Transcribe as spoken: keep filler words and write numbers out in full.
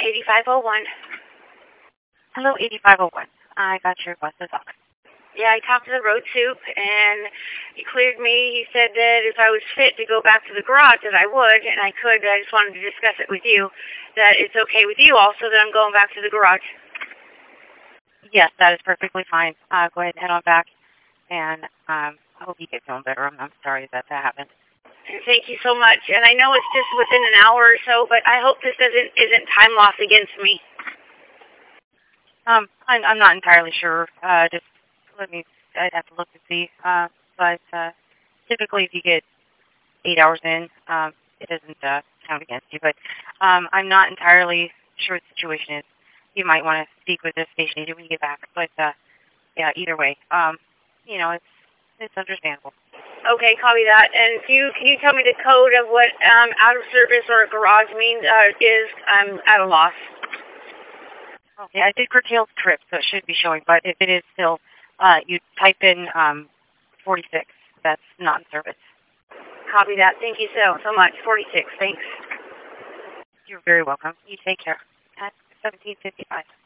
eighty-five oh one. Hello, eighty-five oh one. I got your request to talk. Yeah, I talked to the road soup, and he cleared me. He said that if I was fit to go back to the garage, that I would, and I could, but I just wanted to discuss it with you, that it's okay with you also that I'm going back to the garage. Yes, that is perfectly fine. Uh, go ahead and head on back, and um, I hope you get feeling better. I'm, I'm sorry that that happened. And thank you so much. And I know it's just within an hour or so, but I hope this doesn't isn't time loss against me. Um, I'm, I'm not entirely sure. Uh, just let me, I'd have to look to see. Uh, but uh, typically if you get eight hours in, um, it doesn't uh, count against you. But um, I'm not entirely sure what the situation is. You might want to speak with the station agent when you get back. But uh, yeah, either way, um, you know, it's it's understandable. Okay, copy that. And do you, can you tell me the code of what um, out of service or garage means? Uh, is I'm at a loss. Okay, I did curtail the trip, so it should be showing. But if it is still, uh, you type in um, forty-six. That's not in service. Copy that. Thank you so, so much. forty-six. Thanks. You're very welcome. You take care. At seventeen fifty-five.